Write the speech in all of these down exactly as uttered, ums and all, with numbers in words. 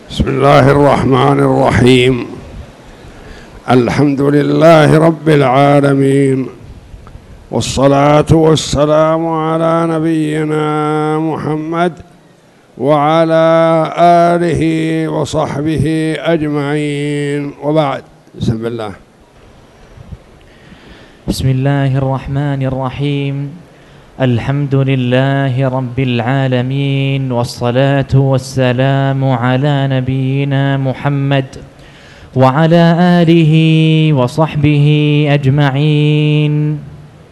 بسم الله الرحمن الرحيم. الحمد لله رب العالمين، والصلاة والسلام على نبينا محمد وعلى آله وصحبه أجمعين، وبعد. بسم الله. بسم الله الرحمن الرحيم. الحمد لله رب العالمين، والصلاة والسلام على نبينا محمد وعلى آله وصحبه أجمعين.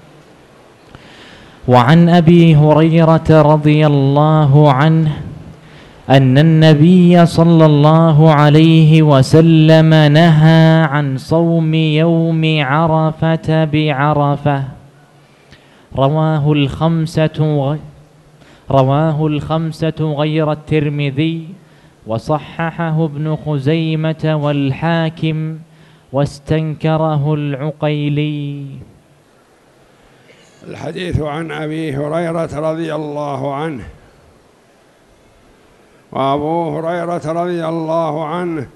وعن أبي هريرة رضي الله عنه أن النبي صلى الله عليه وسلم نهى عن صوم يوم عرفة بعرفة. رواه الخمسة رواه الخمسة غير الترمذي، وصححه ابن خزيمة والحاكم، واستنكره العقيلي. الحديث عن أبي هريرة رضي الله عنه. وأبو هريرة رضي الله عنه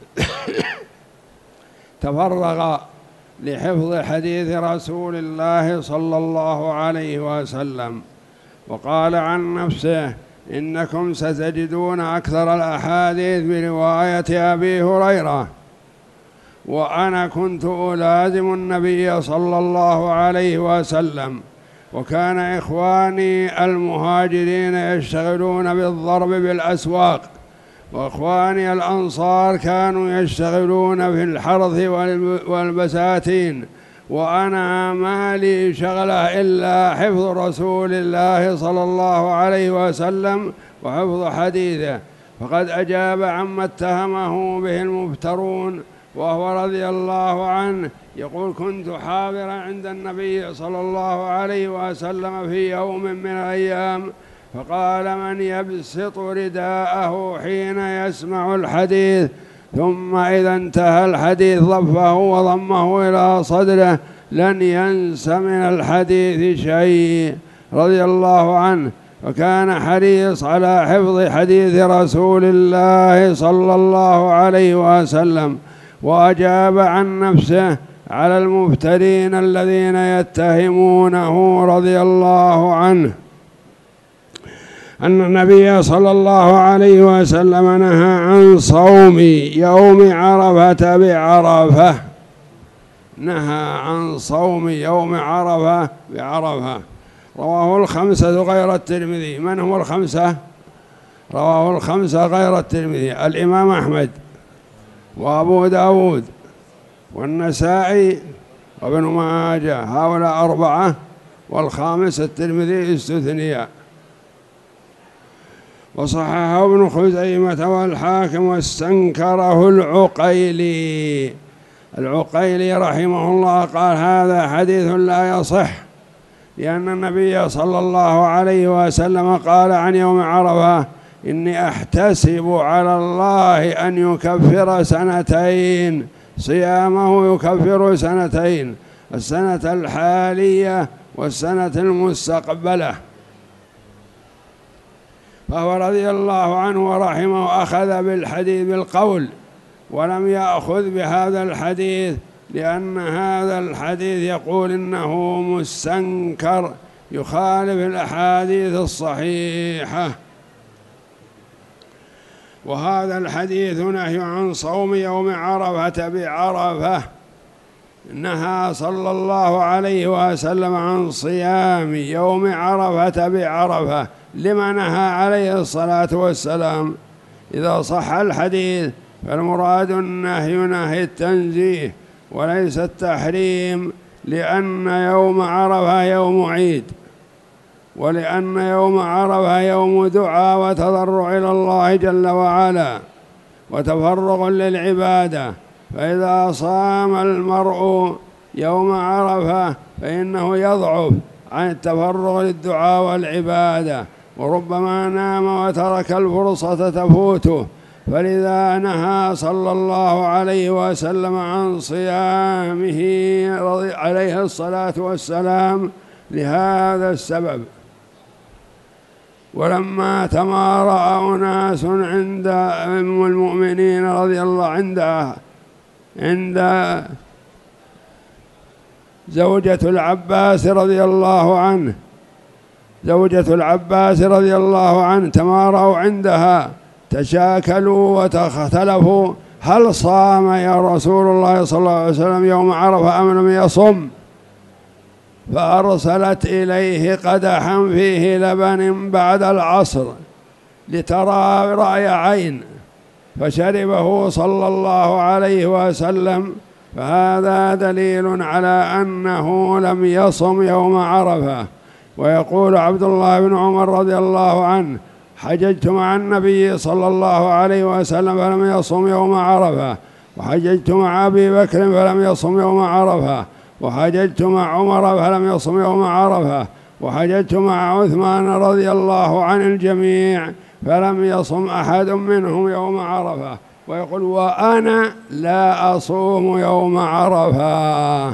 تفرغ لحفظ حديث رسول الله صلى الله عليه وسلم، وقال عن نفسه: إنكم ستجدون أكثر الأحاديث برواية أبي هريرة، وأنا كنت ألازم النبي صلى الله عليه وسلم، وكان إخواني المهاجرين يشتغلون بالضرب بالأسواق، وإخواني الأنصار كانوا يشتغلون في الحرث والبساتين، وأنا ما لي شغلة إلا حفظ رسول الله صلى الله عليه وسلم وحفظ حديثه. فقد أجاب عما اتهمه به المفترون، وهو رضي الله عنه يقول: كنت حاضرا عند النبي صلى الله عليه وسلم في يوم من الأيام، فقال: من يبسط رداءه حين يسمع الحديث، ثم إذا انتهى الحديث ضفه وضمه إلى صدره، لن ينس من الحديث شيء، رضي الله عنه. وكان حريص على حفظ حديث رسول الله صلى الله عليه وسلم، وأجاب عن نفسه على المفترين الذين يتهمونه، رضي الله عنه، أن النبي صلى الله عليه وسلم نهى عن صوم يوم عرفة بعرفة. نهى عن صوم يوم عرفة بعرفة. رواه الخمسة غير الترمذي. من هم الخمسة؟ رواه الخمسة غير الترمذي: الإمام أحمد، وأبو داود، والنسائي، وابن ماجه، هؤلاء أربعة، والخامس الترمذي استثنيا. وصححه ابن خزيمة والحاكم، واستنكره العقيلي. العقيلي رحمه الله قال: هذا حديث لا يصح، لأن النبي صلى الله عليه وسلم قال عن يوم عرفة: إني أحتسب على الله أن يكفر سنتين، صيامه يكفر سنتين، السنة الحالية والسنة المستقبلة. فهو رضي الله عنه ورحمه أخذ بالحديث بالقول، ولم يأخذ بهذا الحديث، لأن هذا الحديث يقول إنه مستنكر، يخالف الأحاديث الصحيحة. وهذا الحديث نهي عن صوم يوم عرفة بعرفة. نهى صلى الله عليه وسلم عن صيام يوم عرفة بعرفة. لما نهى عليه الصلاة والسلام؟ إذا صح الحديث فالمراد النهي نهي التنزيه وليس التحريم، لأن يوم عرفة يوم عيد، ولأن يوم عرفة يوم دعاء وتضرع إلى الله جل وعلا وتفرغ للعبادة. فإذا صام المرء يوم عرفة فإنه يضعف عن التفرغ للدعاء والعبادة، وربما نام وترك الفرصة تفوته. فلذا نهى صلى الله عليه وسلم عن صيامه عليه الصلاة والسلام لهذا السبب. ولما تمارأ أناس عند أم المؤمنين رضي الله عنها عند زوجة العباس رضي الله عنه زوجة العباس رضي الله عنه تمارأوا عندها، تشاكلوا وتختلفوا هل صام يا رسول الله صلى الله عليه وسلم يوم عرفة أم لم يصم، فأرسلت إليه قدحا فيه لبن بعد العصر لترى رأي عين، فشربه صلى الله عليه وسلم، فهذا دليل على أنه لم يصم يوم عرفة. ويقول عبد الله بن عمر رضي الله عنه حججت مع النبي صلى الله عليه وسلم فلم يصم يوم عرفة، وحججت مع أبي بكر فلم يصم يوم عرفة، وحججت مع عمر فلم يصم يوم عرفة، وحججت مع عثمان رضي الله عن الجميع فلم يصم أحد منهم يوم عرفة. ويقول وأنا لا أصوم يوم عرفة،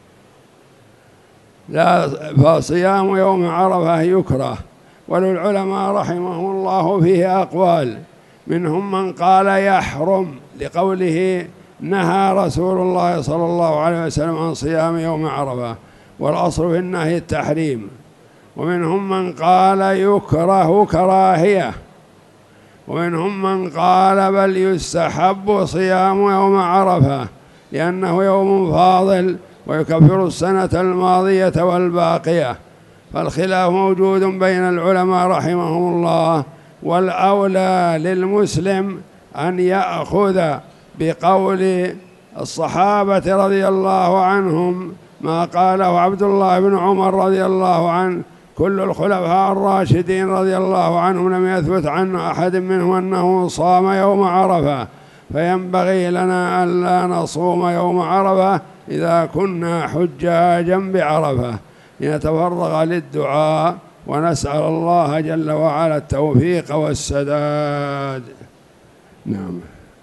لا فصيام يوم عرفة يكره. وللعلماء رحمهم الله فيه أقوال، منهم من قال يحرم لقوله نهى رسول الله صلى الله عليه وسلم عن صيام يوم عرفة، والأصل في النهي التحريم. ومنهم من قال يكره كراهية، ومنهم من قال بل يستحب صيام يوم عرفة لأنه يوم فاضل ويكفر السنة الماضية والباقية. فالخلاف موجود بين العلماء رحمهم الله، والأولى للمسلم أن يأخذ بقول الصحابة رضي الله عنهم ما قاله عبد الله بن عمر رضي الله عنه كل الخلفاء الراشدين رضي الله عنهم لم يثبت عن أحد منهم أنه صام يوم عرفة، فينبغي لنا ألا نصوم يوم عرفة إذا كنا حجاجا بعرفة، لنتفرغ للدعاء ونسأل الله جل وعلا التوفيق والسداد. نعم.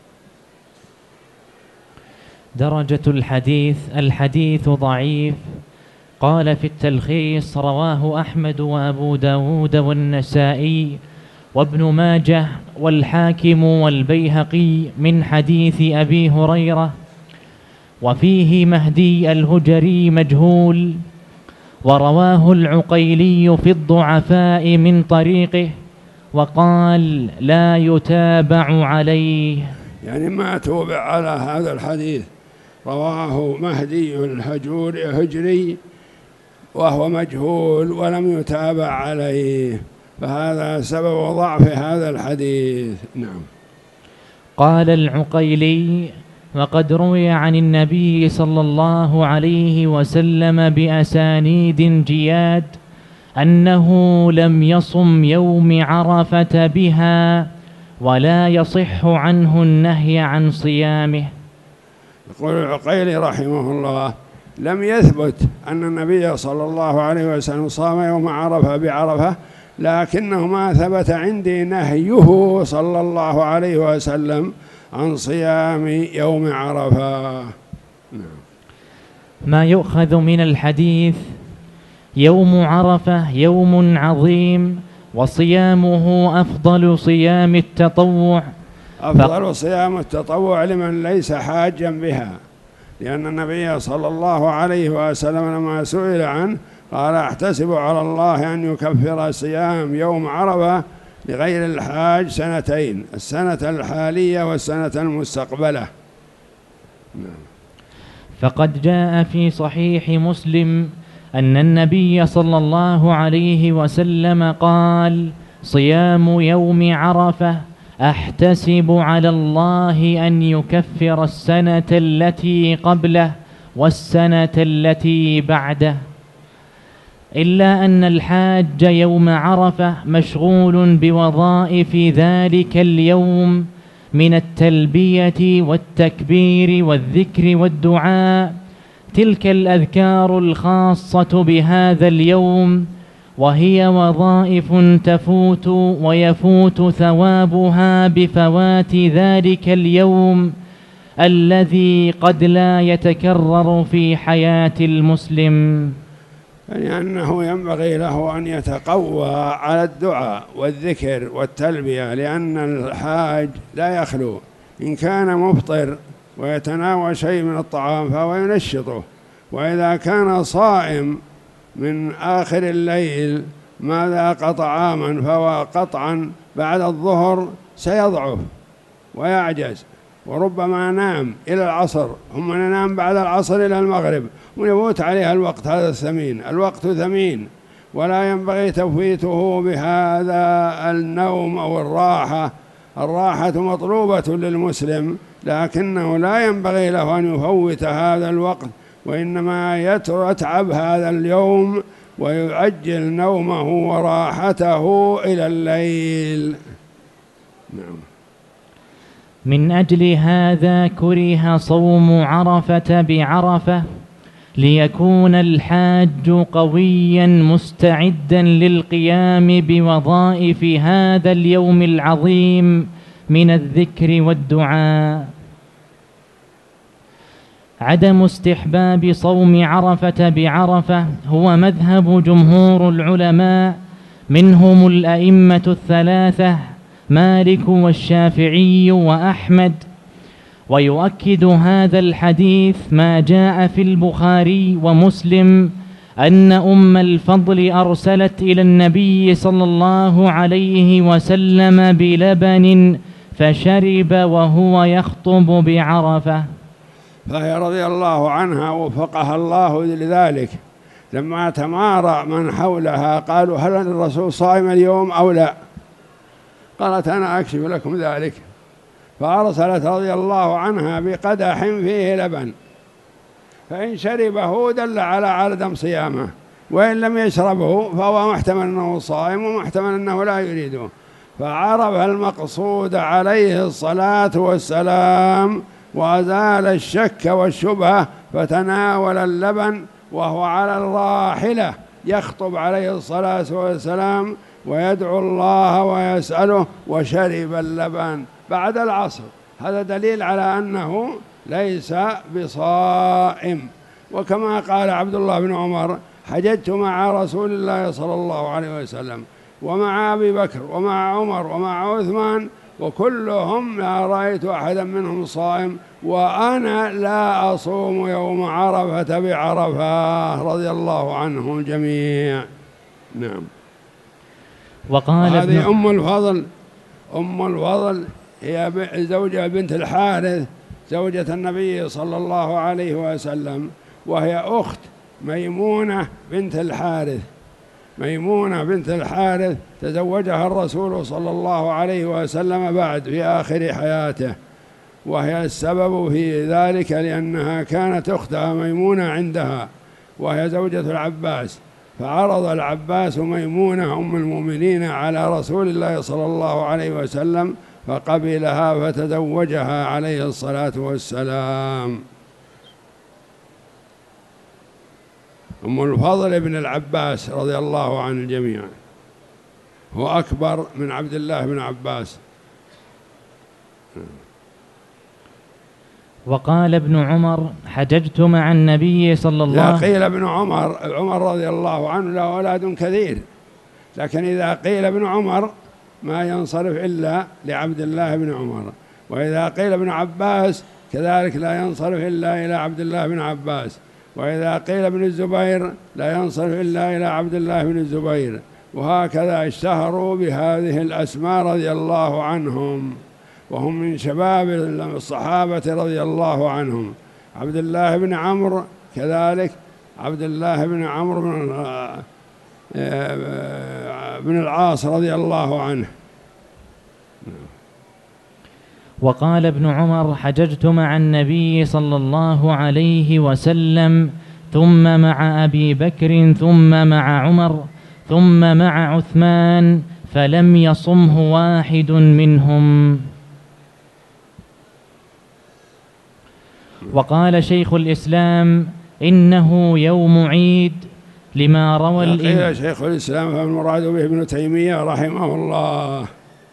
درجة الحديث: الحديث ضعيف. قال في التلخيص: رواه أحمد وأبو داود والنسائي وابن ماجه والحاكم والبيهقي من حديث أبي هريرة، وفيه مهدي الهجري مجهول، ورواه العقيلي في الضعفاء من طريقه، وقال لا يتابع عليه، يعني ما توبع على هذا الحديث. رواه مهدي الهجري وهو مجهول ولم يتابع عليه، فهذا سبب ضعف هذا الحديث. نعم. قال العقيلي: وقد روي عن النبي صلى الله عليه وسلم بأسانيد جياد أنه لم يصم يوم عرفة بها، ولا يصح عنه النهي عن صيامه. يقول العقيلي رحمه الله: لم يثبت أن النبي صلى الله عليه وسلم صام يوم عرفة بعرفة، لكنه ما ثبت عندي نهيه صلى الله عليه وسلم عن صيام يوم عرفة. ما يؤخذ من الحديث: يوم عرفة يوم عظيم، وصيامه أفضل صيام التطوع. أفضل صيام التطوع لمن ليس حاجا بها، لأن النبي صلى الله عليه وسلم لما سئل عنه قال: أحتسب على الله أن يكفر صيام يوم عرفة لغير الحاج سنتين، السنة الحالية والسنة المستقبلة. فقد جاء في صحيح مسلم أن النبي صلى الله عليه وسلم قال: صيام يوم عرفة أحتسب على الله أن يكفر السنة التي قبله والسنة التي بعده، إلا أن الحاج يوم عرفة مشغول بوظائف ذلك اليوم من التلبية والتكبير والذكر والدعاء، تلك الأذكار الخاصة بهذا اليوم، وهي وظائف تفوت ويفوت ثوابها بفوات ذلك اليوم الذي قد لا يتكرر في حياة المسلم. لأنه ينبغي له أن يتقوى على الدعاء والذكر والتلبية، لأن الحاج لا يخلو، إن كان مفطر ويتناول شيء من الطعام فهو ينشطه، وإذا كان صائم من آخر الليل ما ذاق طعاما فهو قطعا بعد الظهر سيضعف ويعجز، وربما نام إلى العصر، هم ننام بعد العصر إلى المغرب ونفوت عليها الوقت هذا الثمين. الوقت ثمين ولا ينبغي تفويته بهذا النوم أو الراحة. الراحة مطلوبة للمسلم، لكنه لا ينبغي له أن يفوت هذا الوقت، وإنما يتعب هذا اليوم ويؤجل نومه وراحته إلى الليل. نعم. من أجل هذا كره صوم عرفة بعرفة ليكون الحاج قويا مستعدا للقيام بوظائف هذا اليوم العظيم من الذكر والدعاء. عدم استحباب صوم عرفة بعرفة هو مذهب جمهور العلماء، منهم الأئمة الثلاثة مالك والشافعي وأحمد. ويؤكد هذا الحديث ما جاء في البخاري ومسلم أن أم الفضل أرسلت إلى النبي صلى الله عليه وسلم بلبن فشرب وهو يخطب بعرفة. فهي رضي الله عنها وفقها الله لذلك، لما تمارى من حولها قالوا هل الرسول صائم اليوم أو لا؟ قالت أنا أكشف لكم ذلك، فأرسلت رضي الله عنها بقدح فيه لبن، فإن شربه دل على عدم صيامه، وإن لم يشربه فهو محتمل أنه صائم ومحتمل أنه لا يريده. فعرف المقصود عليه الصلاة والسلام وأزال الشك والشبهة، فتناول اللبن وهو على الراحلة يخطب عليه الصلاة والسلام ويدعو الله ويسأله، وشرب اللبن بعد العصر. هذا دليل على أنه ليس بصائم. وكما قال عبد الله بن عمر حججت مع رسول الله صلى الله عليه وسلم ومع أبي بكر ومع عمر ومع عثمان وكلهم لا رأيت أحدا منهم صائم، وأنا لا أصوم يوم عرفة بعرفة، رضي الله عنهم الجميع. نعم. وقال هذه أم الفضل. أم الفضل هي زوجة بنت الحارث زوجة النبي صلى الله عليه وسلم، وهي أخت ميمونة بنت الحارث. ميمونة بنت الحارث تزوجها الرسول صلى الله عليه وسلم بعد في آخر حياته، وهي السبب في ذلك لأنها كانت أختها ميمونة عندها وهي زوجة العباس، فعرض العباس ميمونة أم المؤمنين على رسول الله صلى الله عليه وسلم فقبلها فتزوجها عليه الصلاة والسلام. أم الفضل بن العباس رضي الله عن الجميع، هو أكبر من عبد الله بن عباس. وقال ابن عمر حججت مع النبي صلى الله عليه وسلم. إذا قيل ابن عمر عمر رضي الله عنه له أولاد كثير، لكن إذا قيل ابن عمر ما ينصرف إلا لعبد الله بن عمر، وإذا قيل ابن عباس كذلك لا ينصرف إلا إلى عبد الله بن عباس، وإذا قيل ابن الزبير لا ينصرف إلا إلى عبد الله بن الزبير، وهكذا اشتهروا بهذه الأسماء رضي الله عنهم، وهم من شباب الصحابة رضي الله عنهم. عبد الله بن عمرو كذلك، عبد الله بن عمرو بن بن العاص رضي الله عنه. وقال ابن عمر حججت مع النبي صلى الله عليه وسلم ثم مع أبي بكر ثم مع عمر ثم مع عثمان فلم يصمه واحد منهم. وقال شيخ الإسلام إنه يوم عيد لما روى الإمام شيخ الإسلام فالمراد به ابن تيمية رحمه الله.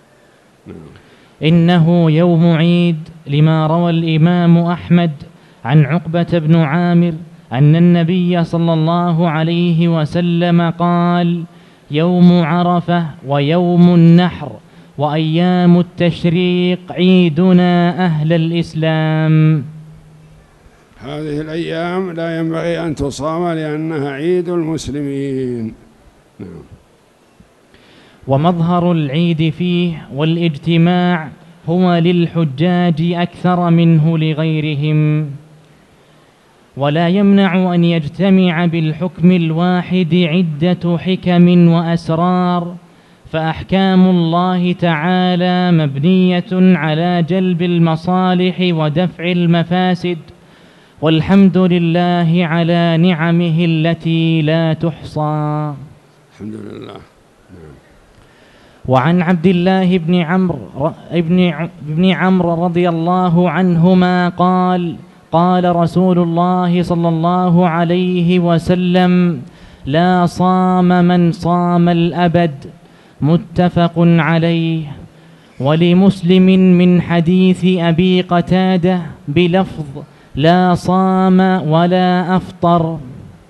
إنه يوم عيد لما روى الإمام أحمد عن عقبة بن عامر أن النبي صلى الله عليه وسلم قال: يوم عرفة ويوم النحر وأيام التشريق عيدنا أهل الإسلام. هذه الأيام لا ينبغي أن تصام لأنها عيد المسلمين. نعم. ومظهر العيد فيه والاجتماع هو للحجاج أكثر منه لغيرهم، ولا يمنع أن يجتمع بالحكم الواحد عدة حكم وأسرار، فأحكام الله تعالى مبنية على جلب المصالح ودفع المفاسد، والحمد لله على نعمه التي لا تحصى. الحمد لله. وعن عبد الله بن عمرو بن عمرو رضي الله عنهما قال: قال رسول الله صلى الله عليه وسلم: لا صام من صام الأبد، متفق عليه. ولمسلم من حديث أبي قتادة بلفظ: لا صام ولا أفطر.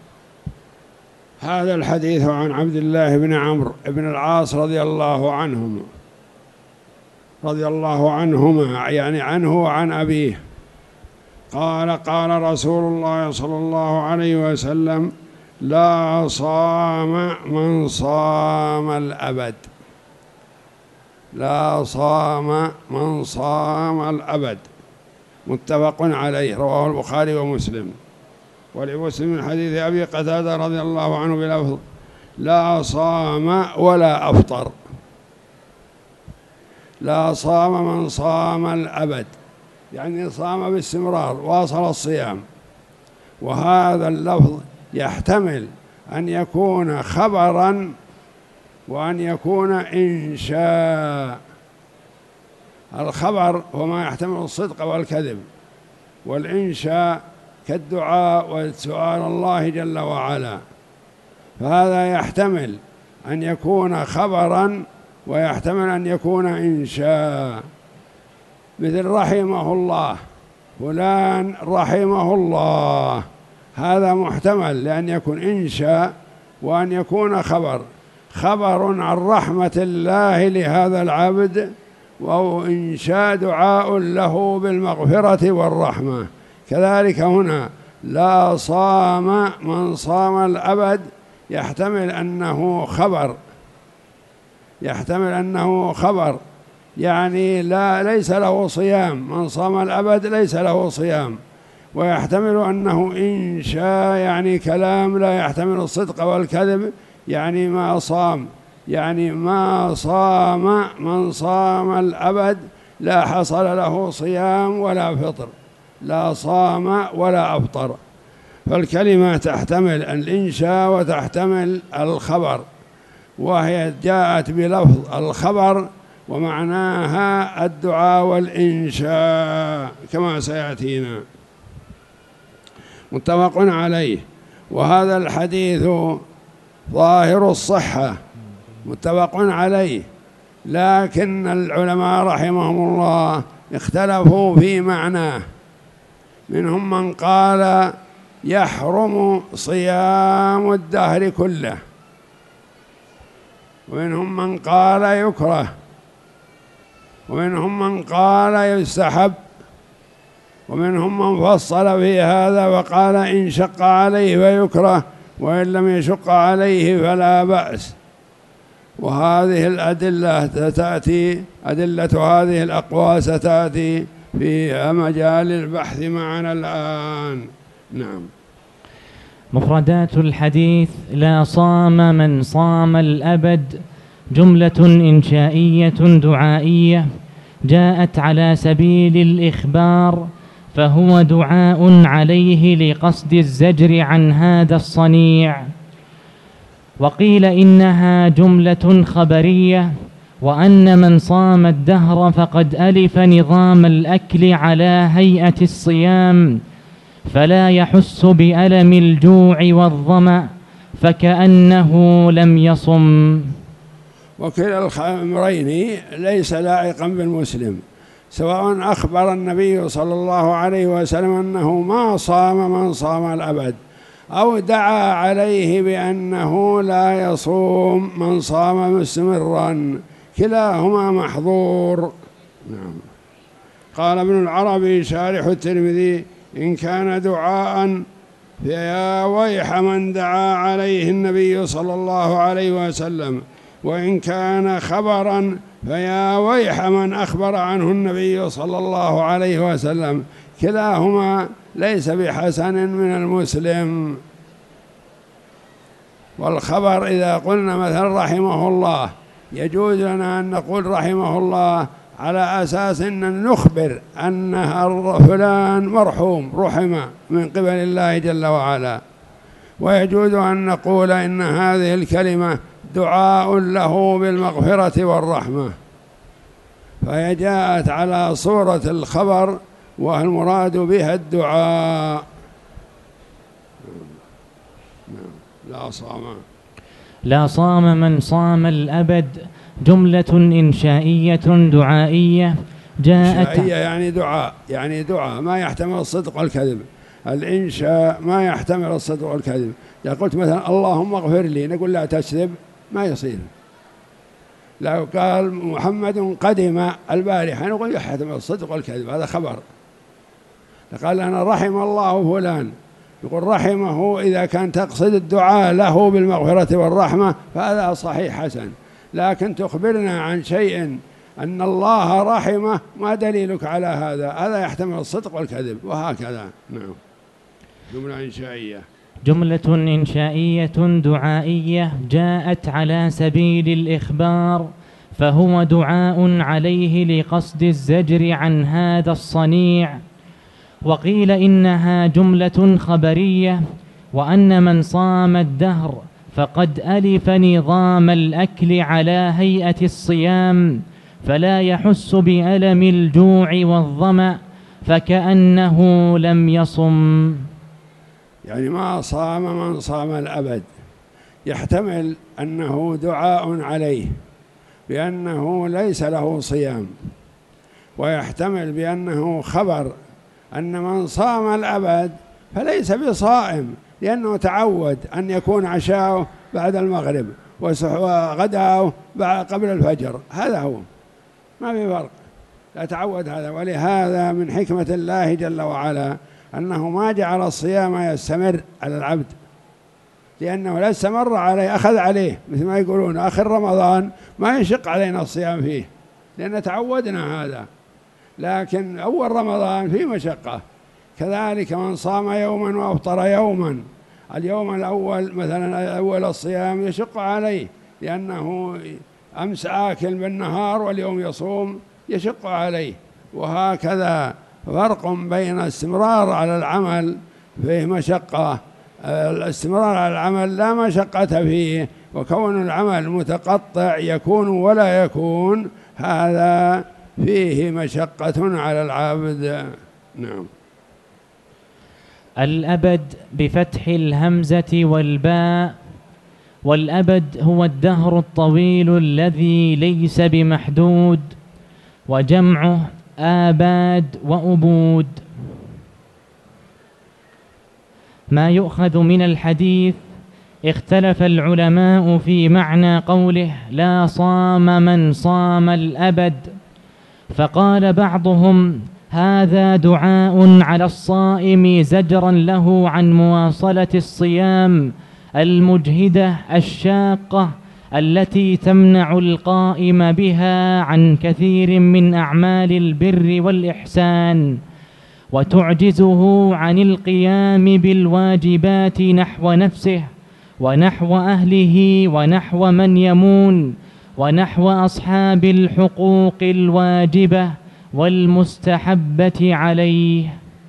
هذا الحديث عن عبد الله بن عمرو بن العاص رضي الله عنهم رضي الله عنهما يعني عنه وعن أبيه قال: قال رسول الله صلى الله عليه وسلم: لا صام من صام الأبد. لا صام من صام الأبد، متفق عليه، رواه البخاري ومسلم. ولمسلم من حديث أبي قتادة رضي الله عنه بلفظ: لا صام ولا أفطر. لا صام من صام الأبد، يعني صام باستمرار، واصل الصيام. وهذا اللفظ يحتمل أن يكون خبراً وأن يكون إنشاء. الخبر هو ما يحتمل الصدق والكذب، والإنشاء كالدعاء والسؤال الله جل وعلا. فهذا يحتمل أن يكون خبراً ويحتمل أن يكون إنشاء، مثل رحمه الله، فلان رحمه الله، هذا محتمل لأن يكون إنشاء وأن يكون خبر، خبر عن رحمة الله لهذا العبد، وهو إنشاء دعاء له بالمغفرة والرحمة. كذلك هنا لا صام من صام الأبد يحتمل أنه خبر، يحتمل أنه خبر يعني لا ليس له صيام، من صام الأبد ليس له صيام. ويحتمل أنه إنشاء يعني كلام لا يحتمل الصدق والكذب، يعني ما صام، يعني ما صام من صام الأبد لا حصل له صيام ولا فطر، لا صام ولا أفطر. فالكلمة تحتمل الإنشاء وتحتمل الخبر، وهي جاءت بلفظ الخبر ومعناها الدعاء والإنشاء كما سيأتينا. متفق عليه. وهذا الحديث ظاهر الصحة، متفق عليه، لكن العلماء رحمهم الله اختلفوا في معناه. منهم من قال يحرم صيام الدهر كله، ومنهم من قال يكره، ومنهم من قال يستحب، ومنهم من فصل في هذا وقال إن شق عليه فيكره، وإن لم يشق عليه فلا بأس. وهذه الأدلة ستأتي، أدلة هذه الأقوال ستأتي في مجال البحث معنا الآن. نعم. مفردات الحديث: لا صام من صام الأبد جملة إنشائية دعائية جاءت على سبيل الإخبار، فهو دعاء عليه لقصد الزجر عن هذا الصنيع. وقيل إنها جملة خبرية، وأن من صام الدهر فقد ألف نظام الأكل على هيئة الصيام، فلا يحس بألم الجوع والظمأ، فكأنه لم يصم. وكلا الأمرين ليس لائقا بالمسلم، سواء أخبر النبي صلى الله عليه وسلم أنه ما صام من صام الأبد، أو دعا عليه بأنه لا يصوم من صام مستمرا، كلاهما محظور. نعم. قال ابن العربي شارح الترمذي: إن كان دعاء فيا ويح من دعا عليه النبي صلى الله عليه وسلم، وإن كان خبرا فيا ويح من أخبر عنه النبي صلى الله عليه وسلم، كلاهما ليس بحسن من المسلم. والخبر إذا قلنا مثلا رحمه الله، يجوز لنا أن نقول رحمه الله على أساس أن نخبر أن فلان مرحوم رحم من قبل الله جل وعلا، ويجوز أن نقول إن هذه الكلمة دعاء له بالمغفرة والرحمة، فهي جاءت على صورة الخبر والمراد بها الدعاء. لا صام لا صام من صام الأبد جملة إنشائية دعائية جاءت إنشائية يعني دعاء، يعني دعاء ما يحتمل الصدق والكذب. الإنشاء ما يحتمل الصدق والكذب. إذا قلت مثلا اللهم اغفر لي، نقول لا تكذب، ما يصير. لو قال محمد قدم البارحة نقول يحتمل الصدق والكذب، هذا خبر. قال أنا رحم الله فلان، يقول رحمه إذا كان تقصد الدعاء له بالمغفرة والرحمة فهذا صحيح حسن، لكن تخبرنا عن شيء أن الله رحمه، ما دليلك على هذا؟ هذا يحتمل الصدق والكذب، وهكذا. نعم. جملة إنشائية جملة إنشائية دعائية جاءت على سبيل الإخبار، فهو دعاء عليه لقصد الزجر عن هذا الصنيع. وقيل إنها جملة خبرية، وأن من صام الدهر فقد ألف نظام الأكل على هيئة الصيام، فلا يحس بألم الجوع والظمأ، فكأنه لم يصم. يعني ما صام من صام الأبد، يحتمل أنه دعاء عليه بأنه ليس له صيام، ويحتمل بأنه خبر أن من صام الأبد فليس بصائم، لأنه تعود أن يكون عشاؤه بعد المغرب وغداؤه قبل الفجر، هذا هو، ما في فرق، لا تعود هذا. ولهذا من حكمة الله جل وعلا أنه ما جعل الصيام يستمر على العبد، لأنه لا استمر عليه أخذ عليه، مثل ما يقولون آخر رمضان ما يشق علينا الصيام فيه لأن تعودنا هذا، لكن أول رمضان فيه مشقة. كذلك من صام يوما وأفطر يوما، اليوم الأول مثلا أول الصيام يشق عليه لأنه أمس آكل بالنهار واليوم يصوم، يشق عليه. وهكذا فرق بين الاستمرار على العمل فيه مشقة، الاستمرار على العمل لا مشقة فيه، وكون العمل متقطع يكون ولا يكون هذا فيه مشقة على العبد. نعم. الأبد بفتح الهمزة والباء، والأبد هو الدهر الطويل الذي ليس بمحدود، وجمعه آباد وأبود. ما يؤخذ من الحديث: اختلف العلماء في معنى قوله لا صام من صام الأبد، فقال بعضهم هذا دعاء على الصائم زجرا له عن مواصلة الصيام المجهدة الشاقة التي تمنع القائم بها عن كثير من أعمال البر والإحسان، وتعجزه عن القيام بالواجبات نحو نفسه ونحو أهله ونحو من يمون ونحو أصحاب الحقوق الواجبة والمستحبة عليه.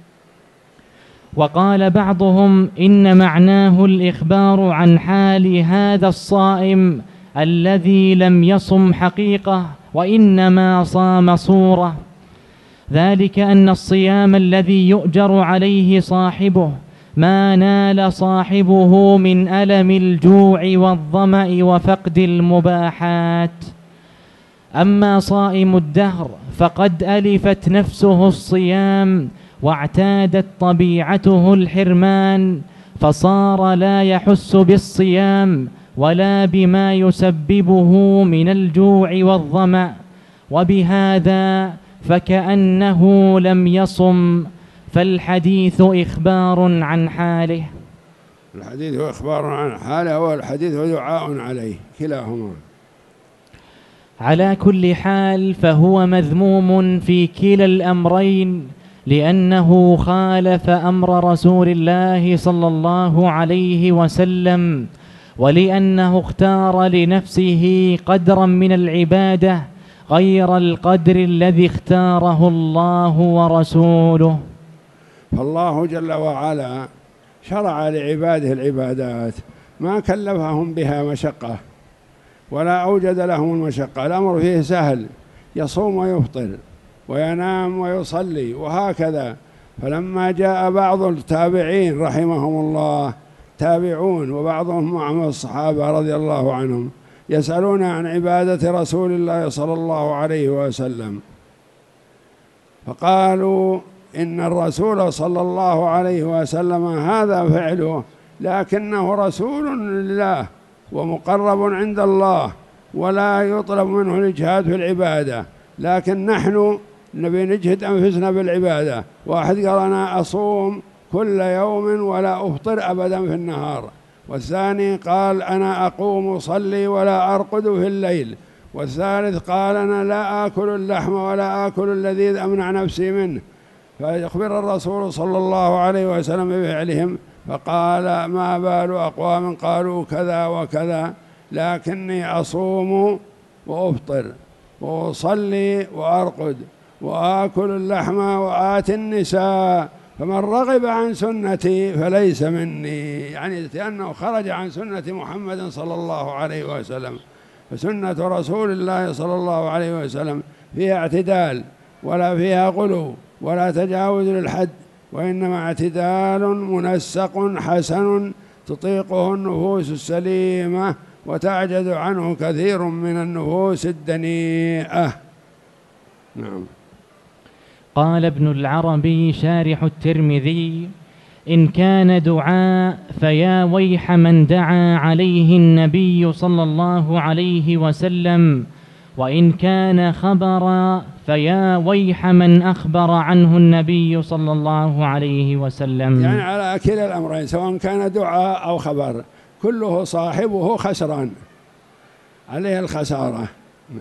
وقال بعضهم إن معناه الإخبار عن حال هذا الصائم الذي لم يصم حقيقة وإنما صام صورة، ذلك أن الصيام الذي يؤجر عليه صاحبه ما نال صاحبه من ألم الجوع والظمأ وفقد المباحات. أما صائم الدهر فقد ألفت نفسه الصيام واعتادت طبيعته الحرمان، فصار لا يحس بالصيام ولا بما يسببه من الجوع والظمأ، وبهذا فكأنه لم يصم، فالحديث إخبار عن حاله. الحديث هو إخبار عن حاله والحديث هو دعاء عليه، كلاهما. على كل حال فهو مذموم في كلا الأمرين، لأنه خالف أمر رسول الله صلى الله عليه وسلم، ولأنه اختار لنفسه قدرا من العبادة غير القدر الذي اختاره الله ورسوله. فالله جل وعلا شرع لعباده العبادات ما كلفهم بها مشقة ولا أوجد لهم المشقة، الأمر فيه سهل، يصوم ويفطر وينام ويصلي وهكذا. فلما جاء بعض التابعين رحمهم الله تابعون وبعضهم معهم الصحابة رضي الله عنهم يسألون عن عبادة رسول الله صلى الله عليه وسلم، فقالوا إن الرسول صلى الله عليه وسلم هذا فعله، لكنه رسول لله ومقرب عند الله ولا يطلب منه الإجهاد في العبادة، لكن نحن نبي نجهد أنفسنا بالعبادة. واحد قال أنا أصوم كل يوم ولا أفطر أبدا في النهار، والثاني قال أنا أقوم أصلي ولا أرقد في الليل، والثالث قال أنا لا آكل اللحم ولا آكل اللذيذ أمنع نفسي منه. فيخبر الرسول صلى الله عليه وسلم بفعلهم، فقال ما بال أقوام قالوا كذا وكذا، لكني أصوم وأفطر وأصلي وأرقد وآكل اللحم وآتي النساء، فمن رغب عن سنتي فليس مني، يعني لأنه خرج عن سنة محمد صلى الله عليه وسلم. فسنة رسول الله صلى الله عليه وسلم فيها اعتدال ولا فيها غلو ولا تجاوز للحد، وإنما اعتدال منسق حسن تطيقه النفوس السليمة وتعجز عنه كثير من النفوس الدنيئة. نعم. قال ابن العربي شارح الترمذي: إن كان دعاء فيا ويح من دعا عليه النبي صلى الله عليه وسلم، وإن كان خبرا فيا ويح من أخبر عنه النبي صلى الله عليه وسلم. يعني على كلا الأمرين سواء كان دعاء أو خبر كله صاحبه خسران، عليه الخسارة.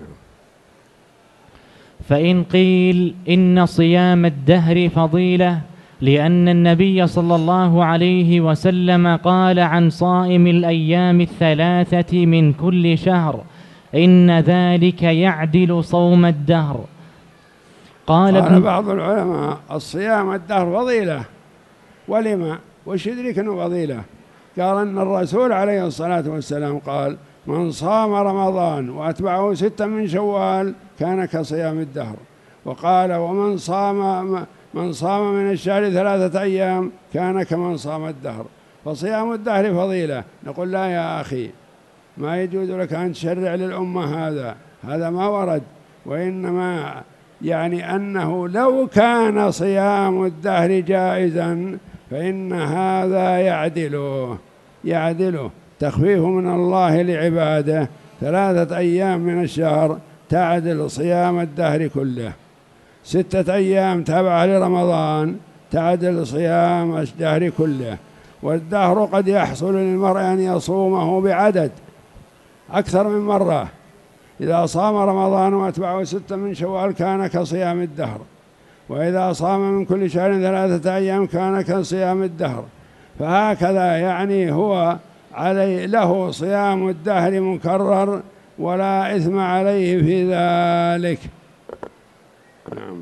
فإن قيل إن صيام الدهر فضيلة لأن النبي صلى الله عليه وسلم قال عن صائم الأيام الثلاثة من كل شهر إن ذلك يعدل صوم الدهر. قال, قال بعض العلماء الصيام الدهر فضيلة. ولما؟ وش يدرك أنه فضيلة؟ قال أن الرسول عليه الصلاة والسلام قال من صام رمضان وأتبعه ستة من شوال كان كصيام الدهر، وقال ومن صام من صام من الشهر ثلاثة أيام كان كمن صام الدهر. فصيام الدهر فضيلة. نقول لا يا أخي، ما يجوز لك أن تشرع للأمة هذا، هذا ما ورد، وإنما يعني أنه لو كان صيام الدهر جائزا فإن هذا يعدله يعدله تخفيف من الله لعباده. ثلاثة أيام من الشهر تعدل صيام الدهر كله، ستة أيام تابعة لرمضان تعدل صيام الدهر كله. والدهر قد يحصل للمرء أن يصومه بعدد أكثر من مرة، إذا صام رمضان وأتبعه ستة من شوال كان كصيام الدهر، وإذا صام من كل شهر ثلاثة أيام كان كصيام الدهر. فهكذا يعني هو عليه له صيام الدهر مكرر ولا إثم عليه في ذلك. نعم.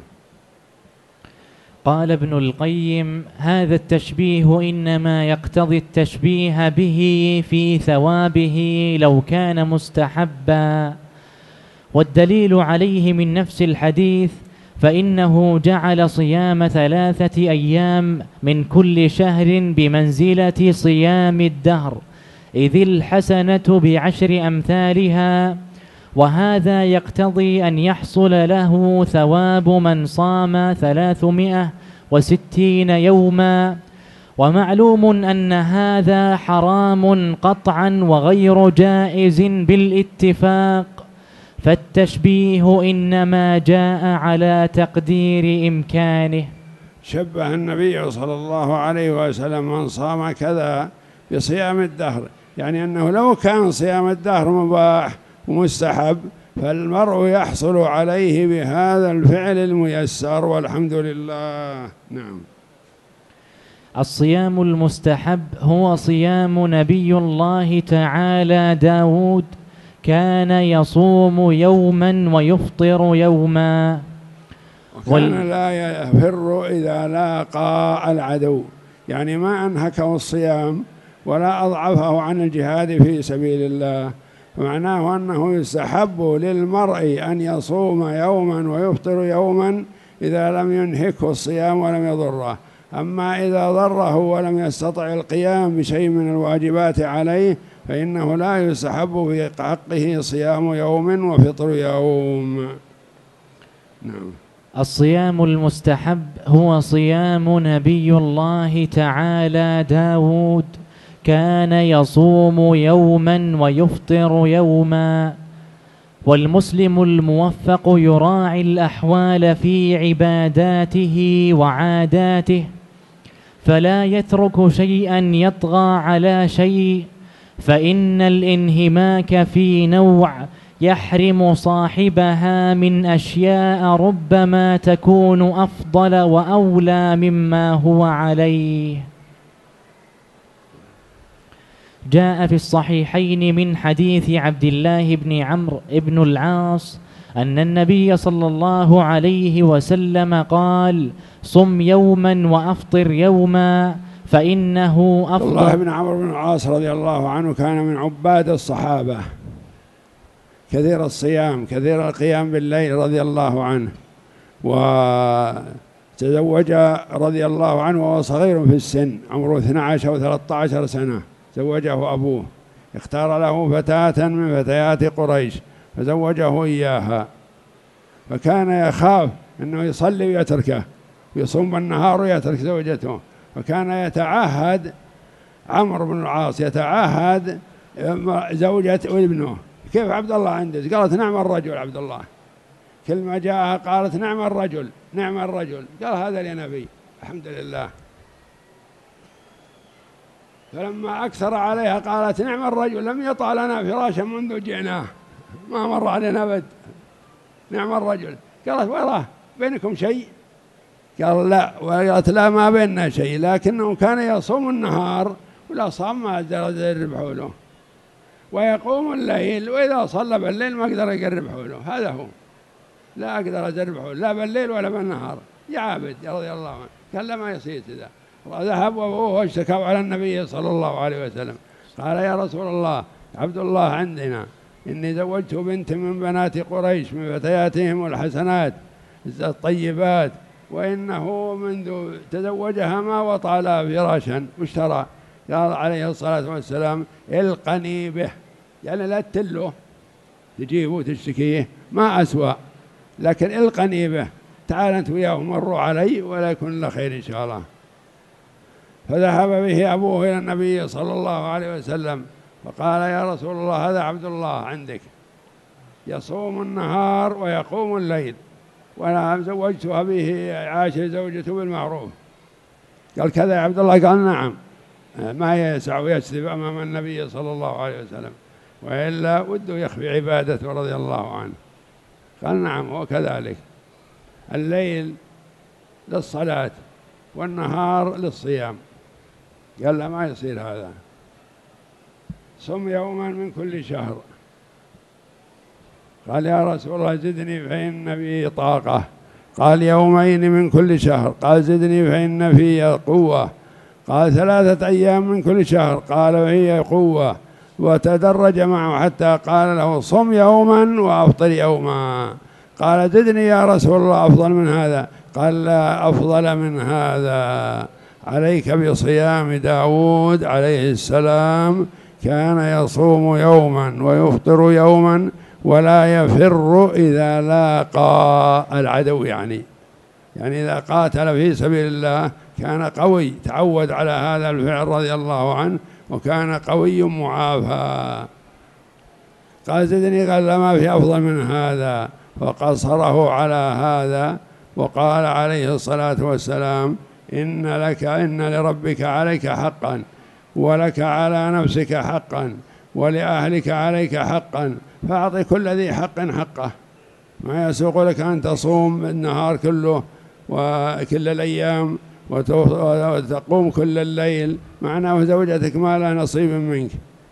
قال ابن القيم هذا التشبيه إنما يقتضي التشبيه به في ثوابه لو كان مستحبا، والدليل عليه من نفس الحديث فإنه جعل صيام ثلاثة أيام من كل شهر بمنزلة صيام الدهر، إذ الحسنة بعشر أمثالها، وهذا يقتضي أن يحصل له ثواب من صام ثلاثمائة وستين يوما، ومعلوم أن هذا حرام قطعا وغير جائز بالاتفاق، فالتشبيه إنما جاء على تقدير إمكانه. شبه النبي صلى الله عليه وسلم من صام كذا بصيام الدهر، يعني أنه لو كان صيام الدهر مباح ومستحب فالمرء يحصل عليه بهذا الفعل الميسر، والحمد لله. نعم. الصيام المستحب هو صيام نبي الله تعالى داود، كان يصوم يوما ويفطر يوما، وكان وال... لا يفر إذا لاقى العدو، يعني ما أنهكه الصيام ولا أضعفه عن الجهاد في سبيل الله، فمعناه أنه يستحب للمرء أن يصوم يوما ويفطر يوما إذا لم ينهكه الصيام ولم يضره. أما إذا ضره ولم يستطع القيام بشيء من الواجبات عليه فإنه لا يستحب في حقه صيام يوم وفطر يوم. نعم. الصيام المستحب هو صيام نبي الله تعالى داود، كان يصوم يوما ويفطر يوما. والمسلم الموفق يراعي الأحوال في عباداته وعاداته، فلا يترك شيئا يطغى على شيء، فإن الانهماك في نوع يحرم صاحبها من أشياء ربما تكون أفضل وأولى مما هو عليه. جاء في الصحيحين من حديث عبد الله بن عمرو بن العاص أن النبي صلى الله عليه وسلم قال: صم يوما وأفطر يوما فإنه أفضل. الله بن عمرو بن العاص رضي الله عنه كان من عباد الصحابة، كثير الصيام كثير القيام بالليل رضي الله عنه، وتزوج رضي الله عنه وهو صغير في السن، عمره اثني عشر أو ثلاثة عشر سنة، زوجه أبوه، اختار له فتاة من فتيات قريش فزوجه إياها، فكان يخاف أنه يصلي ويتركه، يصوم بالنهار ويترك زوجته، فكان يتعهد عمرو بن العاص يتعهد زوجة وابنه: كيف عبد الله عندك؟ قالت: نعم الرجل عبد الله. كل ما جاءها قالت: نعم الرجل نعم الرجل. قال: هذا لنبي، الحمد لله. فلما أكثر عليها قالت: نعم الرجل، لم يطع لنا فراشا منذ جئناه، ما مر علينا أبد، نعم الرجل. قالت: وراه بينكم شيء؟ قال: لا. وقالت: لا، ما بيننا شيء، لكنه كان يصوم النهار ولا صام ما أقدر يقرب حوله، ويقوم الليل وإذا صلى بالليل ما أقدر يقرب حوله، هذا هو، لا أقدر أقرب حوله لا بالليل ولا بالنهار، يا عابد رضي الله عنه. قال: لا، ما يصير كذا. ذهب وأبوه واشتكوا على النبي صلى الله عليه وسلم، قال: يا رسول الله، عبد الله عندنا، إني زوجت بنت من بنات قريش من فتياتهم الحسنات الطيبات، وإنه منذ تزوجها ما وطأ لها فراشا واشترى. قال عليه الصلاة والسلام: القني به، يعني لا تله تجيبه وتشتكيه، ما أسوأ، لكن القني به، تعال أنت وياه مروا علي ولا يكون له خير إن شاء الله. فذهب به أبوه إلى النبي صلى الله عليه وسلم فقال: يا رسول الله، هذا عبد الله عندك يصوم النهار ويقوم الليل، وأنا زوجتها به عاشر زوجته بالمعروف. قال: كذا يا عبد الله؟ قال: نعم. ما يسع ويكذب أمام النبي صلى الله عليه وسلم، وإلا وده يخفي عبادته رضي الله عنه. قال: نعم وكذلك، الليل للصلاة والنهار للصيام. قال: لا، ما يصير هذا، صم يوما من كل شهر. قال: يا رسول الله زدني فإن بي طاقة. قال: يومين من كل شهر. قال: زدني فإن في قوة. قال: ثلاثة أيام من كل شهر. قال: وهي قوة. وتدرج معه حتى قال له: صم يوما وأفطر يوما. قال: زدني يا رسول الله أفضل من هذا. قال: لا أفضل من هذا، عليك بصيام داود عليه السلام، كان يصوم يوما ويفطر يوما ولا يفر إذا لاقى العدو، يعني يعني إذا قاتل في سبيل الله كان قوي تعود على هذا الفعل رضي الله عنه، وكان قوي معافى. قال زدني، قال لا ما في أفضل من هذا، فقصره على هذا. وقال عليه الصلاة والسلام: إن لك إن لربك عليك حقا، ولك على نفسك حقا، ولأهلك عليك حقا، فأعطي كل ذي حق حقه. ما يسوق لك أن تصوم النهار كله وكل الأيام وتقوم كل الليل، معناه زوجتك ما لها نصيب منك.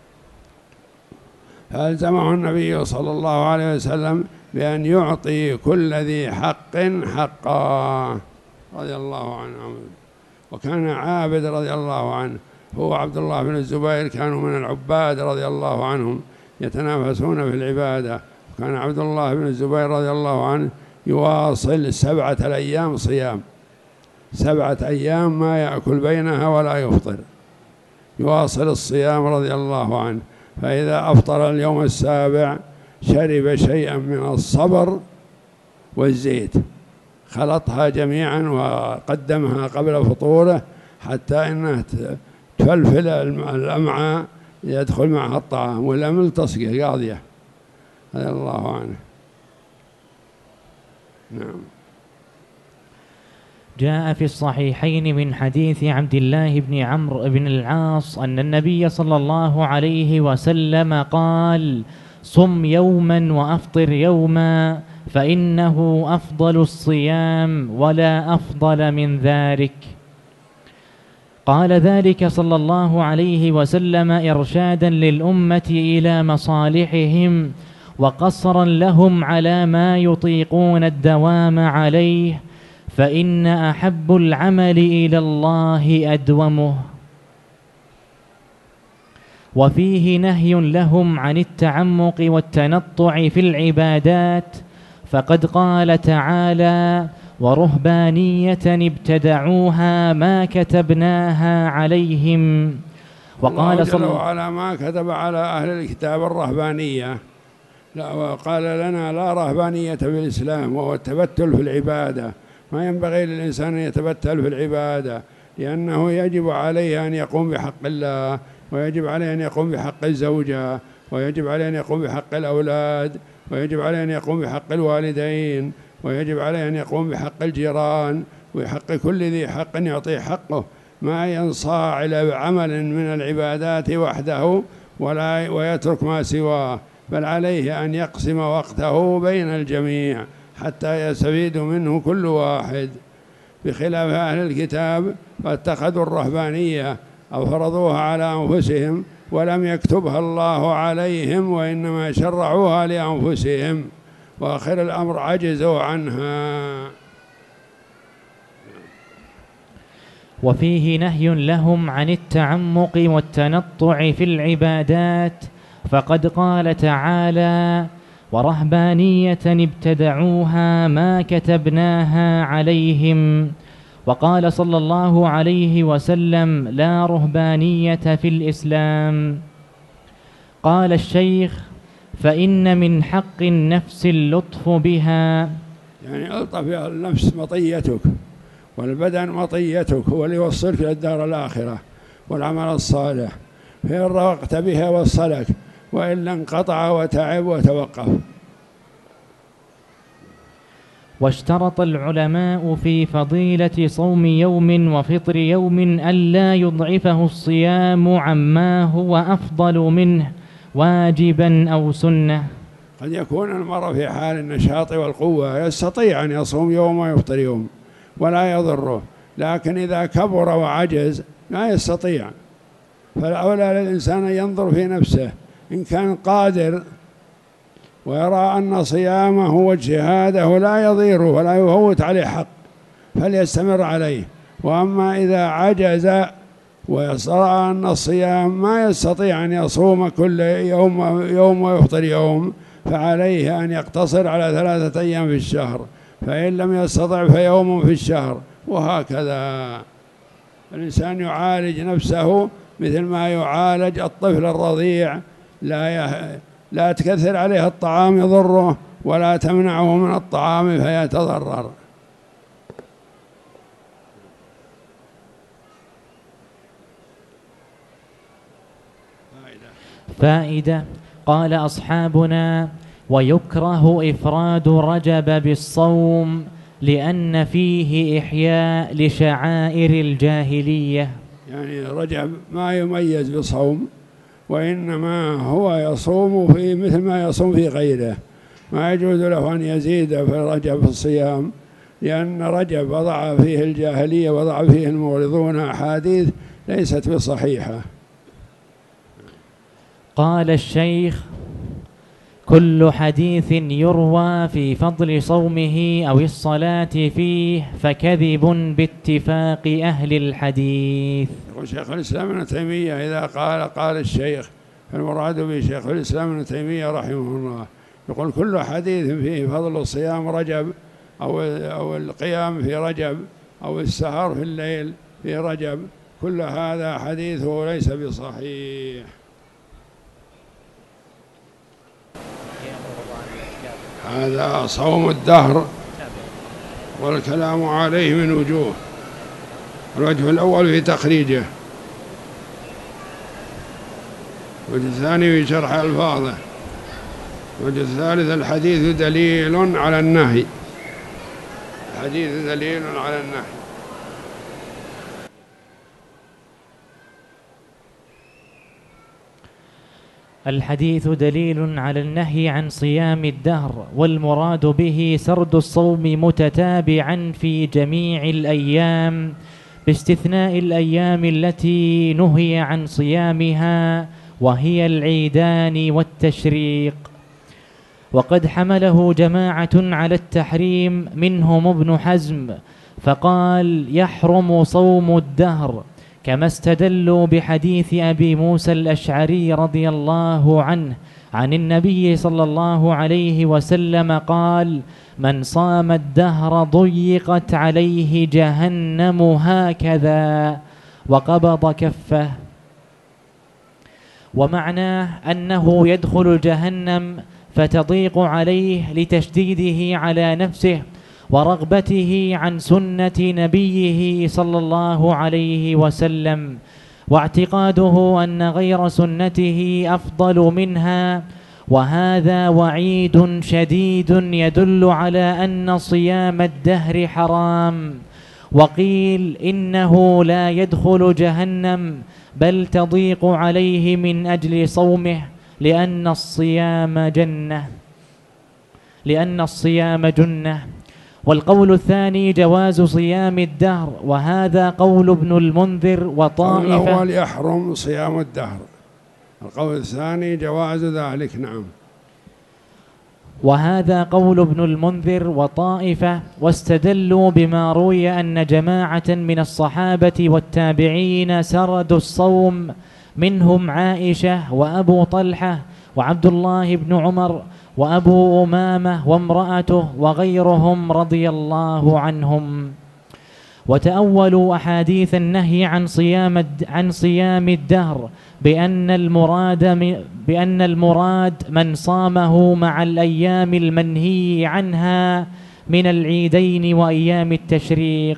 فألزمه النبي صلى الله عليه وسلم بأن يعطي كل ذي حق حقا رضي الله عنه. وكان عابد رضي الله عنه، هو عبد الله بن الزبير، كانوا من العباد رضي الله عنهم يتنافسون في العبادة. كان عبد الله بن الزبير رضي الله عنه يواصل سبعة الأيام صيام، سبعة أيام ما يأكل بينها ولا يفطر، يواصل الصيام رضي الله عنه. فإذا أفطر اليوم السابع شرب شيئا من الصبر والزيت، خلطها جميعا وقدمها قبل فطوره حتى إنها تفلفل الأمعاء يدخل معها الطعام، ولا ملتصقة قاضية رضي الله عنه. نعم. جاء في الصحيحين من حديث عبد الله بن عمرو بن العاص أن النبي صلى الله عليه وسلم قال: صم يوما وأفطر يوما، فإنه أفضل الصيام ولا أفضل من ذلك. قال ذلك صلى الله عليه وسلم إرشادا للأمة إلى مصالحهم، وقصرا لهم على ما يطيقون الدوام عليه، فإن أحب العمل إلى الله أدومه. وفيه نهي لهم عن التعمق والتنطع في العبادات، فقد قال تعالى: ورهبانية ابتدعوها ما كتبناها عليهم. وقال صلى الله عليه وسلم: ما كتب على أهل الكتاب الرهبانية، لا، وقال لنا: لا رهبانية في الإسلام، وهو التبتل في العبادة. ما ينبغي للإنسان أن يتبتل في العبادة، لأنه يجب عليه أن يقوم بحق الله، ويجب عليه أن يقوم بحق الزوجة، ويجب عليه أن يقوم بحق الأولاد، ويجب عليه أن يقوم بحق الوالدين، ويجب عليه أن يقوم بحق الجيران، ويحق كل ذي حق يعطيه حقه. ما ينصاع إلى عمل من العبادات وحده ولا ويترك ما سواه، بل عليه أن يقسم وقته بين الجميع حتى يستفيد منه كل واحد، بخلاف أهل الكتاب فاتخذوا الرهبانية أو فرضوها على أنفسهم ولم يكتبها الله عليهم، وإنما شرعوها لأنفسهم، وآخر الأمر عجزوا عنها. وفيه نهي لهم عن التعمق والتنطع في العبادات، فقد قال تعالى: ورهبانية ابتدعوها ما كتبناها عليهم. وقال صلى الله عليه وسلم: لا رهبانية في الإسلام. قال الشيخ: فإن من حق النفس اللطف بها، يعني ألطف النفس مطيتك، والبدن مطيتك، هو اللي يوصلك للدار الآخرة والعمل الصالح، فإن رفقت بها وصلك، وإلا انقطع وتعب وتوقف. واشترط العلماء في فضيلة صوم يوم وفطر يوم ألا يضعفه الصيام عما هو أفضل منه واجبا أو سنة. قد يكون المرء في حال النشاط والقوة يستطيع أن يصوم يوم ويفطر يوم ولا يضره، لكن إذا كبر وعجز لا يستطيع، فالأولى للإنسان أن ينظر في نفسه، إن كان قادر ويرى أن صيامه واجتهاده لا يضيره ولا يفوت عليه حق فليستمر عليه. وأما إذا عجز ويرى أن الصيام ما يستطيع أن يصوم كل يوم يوم ويفطر يوم، فعليه أن يقتصر على ثلاثة أيام في الشهر، فإن لم يستطع فيوم في الشهر، وهكذا. الإنسان يعالج نفسه مثل ما يعالج الطفل الرضيع، لا يه... لا تكثر عليه الطعام يضره، ولا تمنعه من الطعام فيتضرر. فائدة. قال أصحابنا: ويكره إفراد رجب بالصوم لأن فيه إحياء لشعائر الجاهلية. يعني رجب ما يميز بصوم، وإنما هو يصوم في مثل ما يصوم في غيره، ما يجوز له أن يزيد في رجب في الصيام، لأن رجب وضع فيه الجاهلية وضع فيه المغرضون أحاديث ليست بصحيحة. قال الشيخ: كل حديث يروى في فضل صومه أو الصلاة فيه فكذب باتفاق أهل الحديث. يقول شيخ الإسلام ابن تيمية إذا قال قال الشيخ، فالمراد به شيخ الإسلام ابن تيمية رحمه الله، يقول كل حديث فيه فضل صيام رجب أو أو القيام في رجب أو السهر في الليل في رجب، كل هذا حديثه ليس بصحيح. هذا صوم الدهر والكلام عليه من وجوه. الوجه الأول في تخريجه، الوجه الثاني في شرح ألفاظه، الوجه الثالث الحديث دليل على النهي، الحديث دليل على النهي. الحديث دليل على النهي عن صيام الدهر، والمراد به سرد الصوم متتابعا في جميع الأيام باستثناء الأيام التي نهي عن صيامها وهي العيدان والتشريق. وقد حمله جماعة على التحريم منهم ابن حزم فقال: يحرم صوم الدهر، كما استدلوا بحديث أبي موسى الأشعري رضي الله عنه عن النبي صلى الله عليه وسلم قال: من صام الدهر ضيقت عليه جهنم هكذا، وقبض كفه. ومعناه أنه يدخل جهنم فتضيق عليه لتشديده على نفسه ورغبته عن سنة نبيه صلى الله عليه وسلم، واعتقاده أن غير سنته أفضل منها، وهذا وعيد شديد يدل على أن صيام الدهر حرام. وقيل إنه لا يدخل جهنم بل تضيق عليه من أجل صومه، لأن الصيام جنة لأن الصيام جنة. والقول الثاني جواز صيام الدهر، وهذا قول ابن المنذر وطائفة. الأول يحرم صيام الدهر، القول الثاني جواز ذلك. نعم. وهذا قول ابن المنذر وطائفة، واستدلوا بما روي أن جماعة من الصحابة والتابعين سردوا الصوم، منهم عائشة وأبو طلحة وعبد الله بن عمر وأبو أمامة وامرأته وغيرهم رضي الله عنهم. وتأولوا أحاديث النهي عن صيام عن صيام الدهر بأن المراد بأن المراد من صامه مع الأيام المنهي عنها من العيدين وأيام التشريق.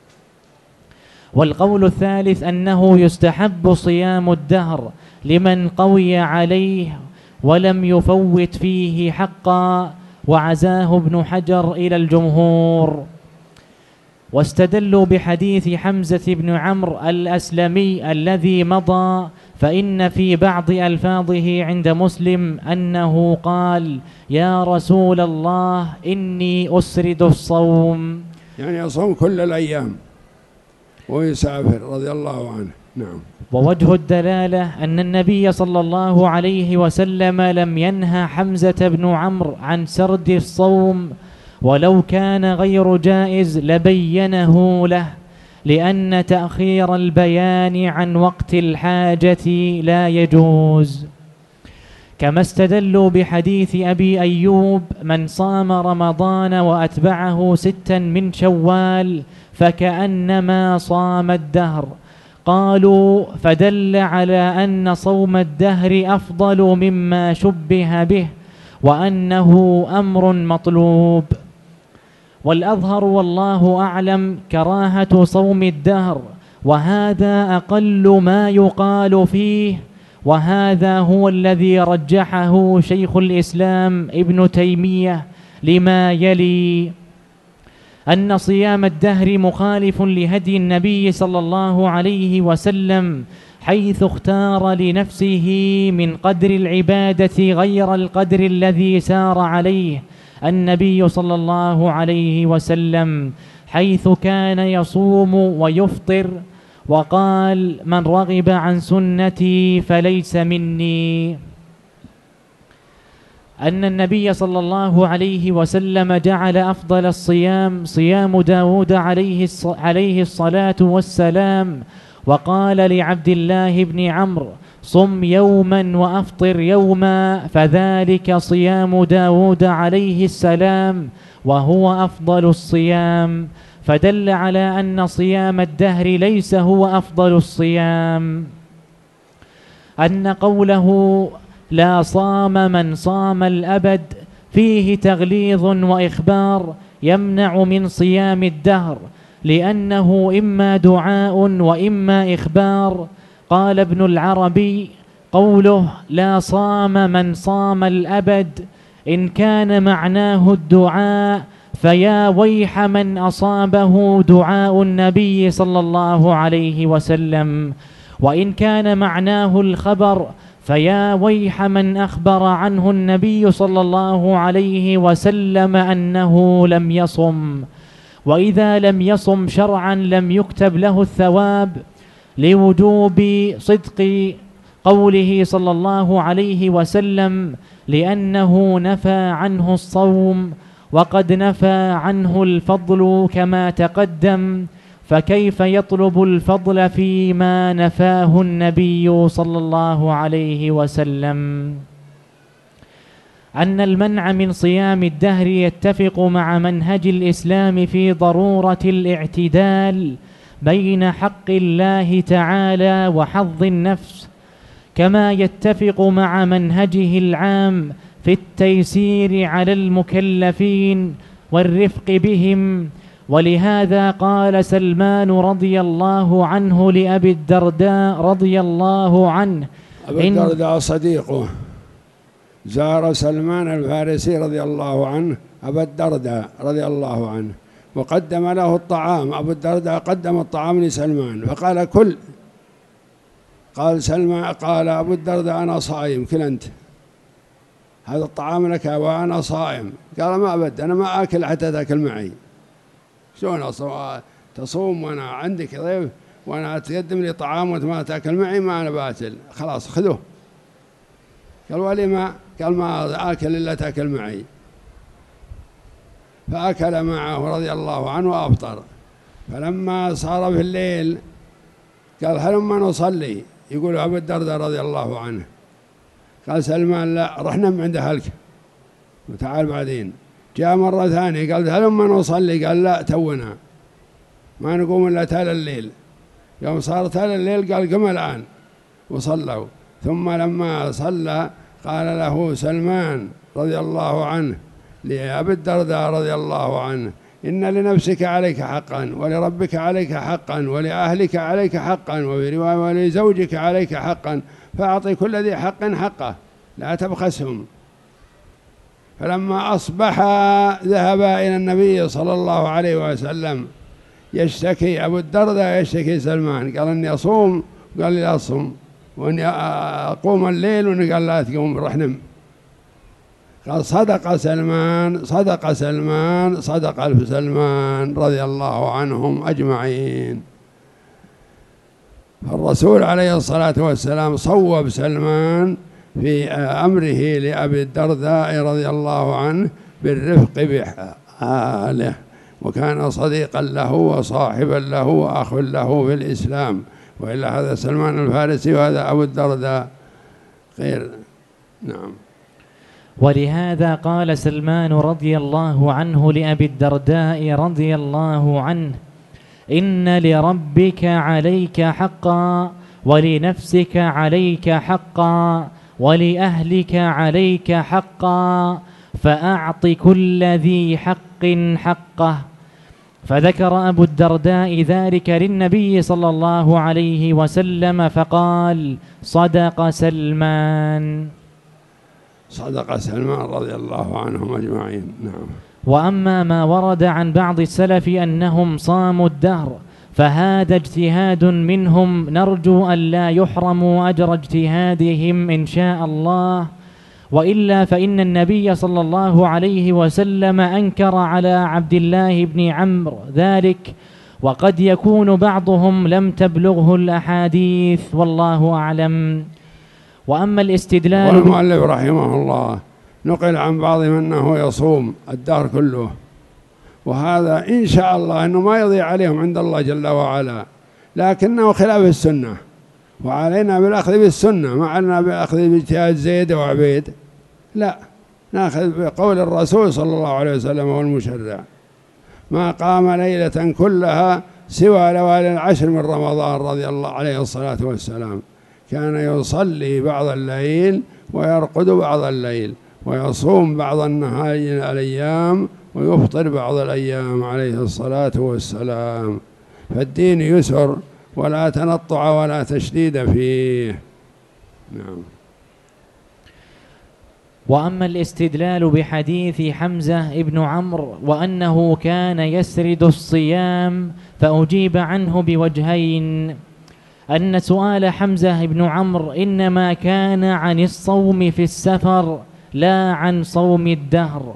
والقول الثالث أنه يستحب صيام الدهر لمن قوي عليه ولم يفوت فيه حقا، وعزاه ابن حجر إلى الجمهور. واستدلوا بحديث حمزة بن عمرو الأسلمي الذي مضى، فإن في بعض ألفاظه عند مسلم أنه قال: يا رسول الله إني أسرد الصوم، يعني يصوم كل الأيام ويسافر رضي الله عنه. نعم. ووجه الدلالة أن النبي صلى الله عليه وسلم لم ينهى حمزة بن عمرو عن سرد الصوم، ولو كان غير جائز لبينه له، لأن تأخير البيان عن وقت الحاجة لا يجوز. كما استدلوا بحديث أبي أيوب: من صام رمضان وأتبعه ستا من شوال فكأنما صام الدهر. قالوا: فدل على أن صوم الدهر أفضل مما شبه به، وأنه أمر مطلوب. والأظهر والله أعلم كراهة صوم الدهر، وهذا أقل ما يقال فيه، وهذا هو الذي رجحه شيخ الإسلام ابن تيمية لما يلي: أن صيام الدهر مخالف لهدي النبي صلى الله عليه وسلم، حيث اختار لنفسه من قدر العبادة غير القدر الذي سار عليه النبي صلى الله عليه وسلم، حيث كان يصوم ويفطر، وقال: من رغب عن سنتي فليس مني. أن النبي صلى الله عليه وسلم جعل أفضل الصيام صيام داود عليه الصلاة والسلام، وقال لعبد الله بن عمرو: صم يوما وأفطر يوما، فذلك صيام داود عليه السلام وهو أفضل الصيام، فدل على أن صيام الدهر ليس هو أفضل الصيام. أن قوله: لا صام من صام الأبد، فيه تغليظ وإخبار يمنع من صيام الدهر، لأنه إما دعاء وإما إخبار. قال ابن العربي: قوله لا صام من صام الأبد إن كان معناه الدعاء فيا ويح من أصابه دعاء النبي صلى الله عليه وسلم، وإن كان معناه الخبر فيا ويح من أخبر عنه النبي صلى الله عليه وسلم أنه لم يصم. وإذا لم يصم شرعا لم يكتب له الثواب، لوجوب صدق قوله صلى الله عليه وسلم، لأنه نفى عنه الصوم وقد نفى عنه الفضل كما تقدم، فكيف يطلب الفضل فيما نفاه النبي صلى الله عليه وسلم؟ أن المنع من صيام الدهر يتفق مع منهج الإسلام في ضرورة الاعتدال بين حق الله تعالى وحظ النفس، كما يتفق مع منهجه العام في التيسير على المكلفين والرفق بهم. ولهذا قال سلمان رضي الله عنه لأبي الدرداء رضي الله عنه: أبي الدرداء صديقه زار سلمان الفارسي رضي الله عنه أبا الدرداء رضي الله عنه وقدم له الطعام. أبو الدرداء قدم الطعام لسلمان فقال: كل. قال سلمان قال أبو الدرداء: أنا صائم، كل أنت، هذا الطعام لك وأنا صائم. قال: ما أبد، أنا ما آكل حتى تأكل معي. شلون تصوم وأنا عندك ضيف وأنا تقدم لي طعام وأنت ما تأكل معي؟ ما أنا باكل، خلاص خذوه. قال: ولما؟ قال: ما آكل إلا تأكل معي. فأكل معه رضي الله عنه وأفطر. فلما صار في الليل قال: هلما نصلي. يقول أبو الدرداء رضي الله عنه. قال سلمان: لا، رحنا من عند أهلك وتعال بعدين. جاء مرة ثانية قال: هلما نصلي. قال: لا، تونا ما نقوم إلا تال الليل. يوم صار تال الليل قال: قم الآن، وصلوا. ثم لما صلى قال له سلمان رضي الله عنه لأبي الدرداء رضي الله عنه: إن لنفسك عليك حقا، ولربك عليك حقا، ولأهلك عليك حقا، وفي رواية ولزوجك عليك حقا، فأعطي كل ذي حق حقه، لا تبخسهم. فلما أصبح ذهب إلى النبي صلى الله عليه وسلم يشتكي أبو الدرداء، يشتكي سلمان، قال: إني أصوم، قال لي لا أصوم، وإني أقوم الليل، وإني قال لا تقوم، روح نم. قال: صدق سلمان، صدق سلمان، صدق ألف سلمان رضي الله عنهم أجمعين. الرسول عليه الصلاة والسلام صوب سلمان في أمره لأبي الدرداء رضي الله عنه بالرفق بحاله، وكان صديقا له وصاحبا له وأخ له في الإسلام. وإلا هذا سلمان الفارسي وهذا أبو الدرداء غير. نعم. ولهذا قال سلمان رضي الله عنه لأبي الدرداء رضي الله عنه: إن لربك عليك حقا، ولنفسك عليك حقا، ولأهلك عليك حقا، فأعط كل ذي حق حقه. فذكر أبو الدرداء ذلك للنبي صلى الله عليه وسلم فقال: صدق سلمان. صدق سلمان رضي الله عنهم أجمعين. نعم. وأما ما ورد عن بعض السلف أنهم صاموا الدهر فهذا اجتهاد منهم، نرجو أن لا يحرموا أجر اجتهادهم إن شاء الله، وإلا فإن النبي صلى الله عليه وسلم أنكر على عبد الله بن عمرو ذلك، وقد يكون بعضهم لم تبلغه الأحاديث والله أعلم. وأما الاستدلال، والمؤلف رحمه الله نقل عن بعضهم أنه يصوم الدهر كله، وهذا إن شاء الله أنه ما يضيع عليهم عند الله جل وعلا، لكنه خلاف السنة، وعلينا بالأخذ بالسنة، ما علينا بالأخذ باجتهاد زيد وعبيد، لا، نأخذ بقول الرسول صلى الله عليه وسلم والمشرع. ما قام ليلة كلها سوى ليالي العشر من رمضان رضي الله عليه الصلاة والسلام، كان يصلي بعض الليل ويرقد بعض الليل، ويصوم بعض النهار الأيام ويفطر بعض الأيام عليه الصلاة والسلام. فالدين يسر ولا تنطع ولا تشديد فيه. نعم. وأما الاستدلال بحديث حمزة ابن عمرو وأنه كان يسرد الصيام فأجيب عنه بوجهين: أن سؤال حمزة بن عمرو إنما كان عن الصوم في السفر لا عن صوم الدهر،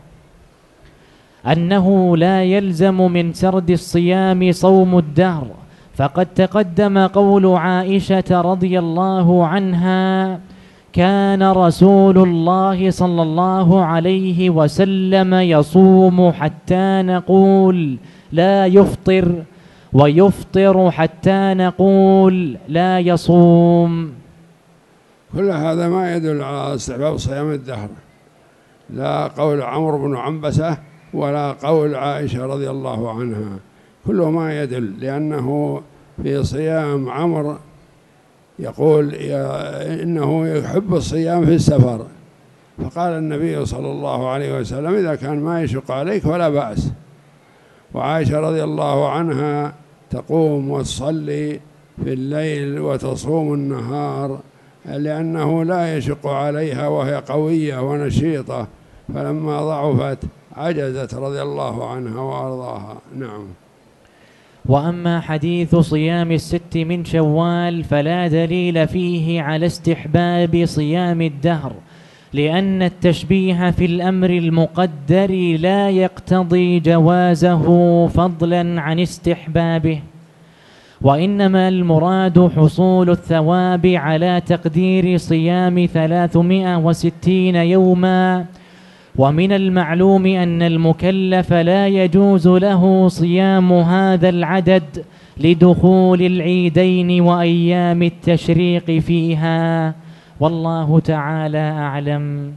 أنه لا يلزم من سرد الصيام صوم الدهر، فقد تقدم قول عائشة رضي الله عنها: كان رسول الله صلى الله عليه وسلم يصوم حتى نقول لا يفطر، ويفطر حتى نقول لا يصوم. كل هذا ما يدل على استحباب صيام الدهر، لا قول عمرو بن عنبسة ولا قول عائشة رضي الله عنها، كله ما يدل، لأنه في صيام عمرو يقول إنه يحب الصيام في السفر، فقال النبي صلى الله عليه وسلم: إذا كان ما يشق عليك فلا بأس. وعائشة رضي الله عنها تقوم وتصلي في الليل وتصوم النهار لأنه لا يشق عليها وهي قوية ونشيطة، فلما ضعفت عجزت رضي الله عنها وأرضاها. نعم. وأما حديث صيام الست من شوال فلا دليل فيه على استحباب صيام الدهر، لأن التشبيه في الأمر المقدر لا يقتضي جوازه فضلا عن استحبابه، وإنما المراد حصول الثواب على تقدير صيام ثلاثمائة وستين يوما. ومن المعلوم أن المكلف لا يجوز له صيام هذا العدد لدخول العيدين وأيام التشريق فيها، والله تعالى أعلم.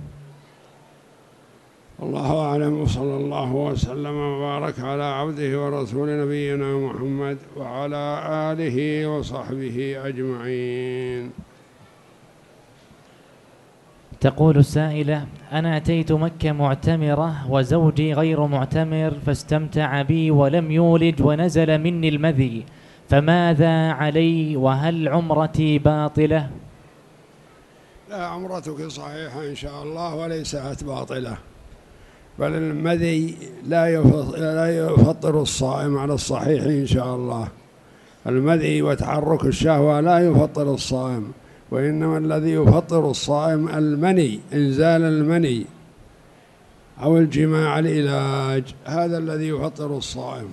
الله أعلم، وصلى الله وسلم وبارك على عبده ورسول نبينا محمد وعلى آله وصحبه أجمعين. تقول السائلة: أنا أتيت مكة معتمرة وزوجي غير معتمر فاستمتع بي ولم يولج ونزل مني المذي، فماذا علي وهل عمرتي باطلة؟ لا، عمرتك صحيحة إن شاء الله وليست باطلة، بل المذي لا يفطر الصائم على الصحيح إن شاء الله. المذي وتحرك الشهوة لا يفطر الصائم، وإنما الذي يفطر الصائم المني، إنزال المني أو الجماع العلاج، هذا الذي يفطر الصائم.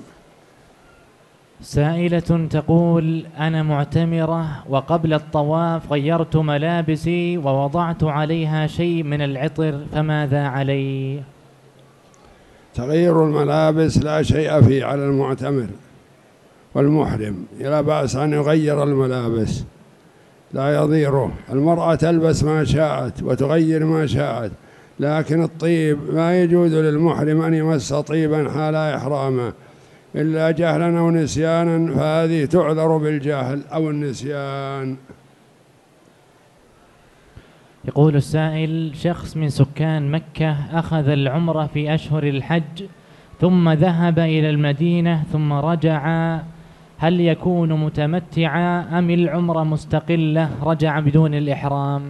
سائلة تقول: أنا معتمرة وقبل الطواف غيرت ملابسي ووضعت عليها شيء من العطر، فماذا علي؟ تغيير الملابس لا شيء فيه على المعتمر والمحرم، لا بأس أن يغير الملابس، لا يضيره. المرأة تلبس ما شاءت وتغير ما شاءت، لكن الطيب ما يجوز للمحرم أن يمس طيبا حال إحرامه إلا جهلا أو نسيانا، فهذه تعذر بالجهل أو النسيان. يقول السائل: شخص من سكان مكة أخذ العمرة في أشهر الحج، ثم ذهب إلى المدينة ثم رجع، هل يكون متمتعا أم العمرة مستقلة رجع بدون الإحرام؟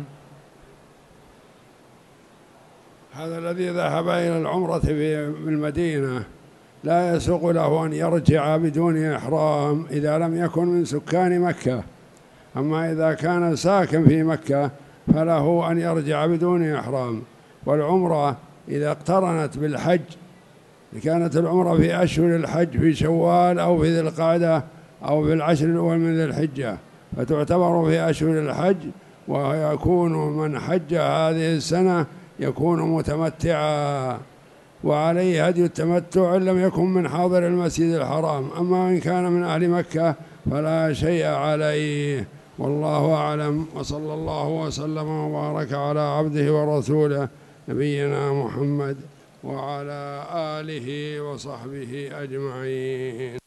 هذا الذي ذهب إلى العمرة في المدينة لا يسوغ له أن يرجع بدون إحرام إذا لم يكن من سكان مكة، أما إذا كان ساكن في مكة فله أن يرجع بدون إحرام. والعمرة إذا اقترنت بالحج، كانت العمرة في أشهر الحج في شوال أو في ذي القعدة أو في العشر الأول من ذي الحجة، فتعتبر في أشهر الحج، ويكون من حج هذه السنة يكون متمتعا، وعليه هدي التمتع إن لم يكن من حاضر المسجد الحرام. أما إن كان من أهل مكة فلا شيء عليه، والله أعلم. وصلى الله وسلم وبارك على عبده ورسوله نبينا محمد وعلى آله وصحبه أجمعين.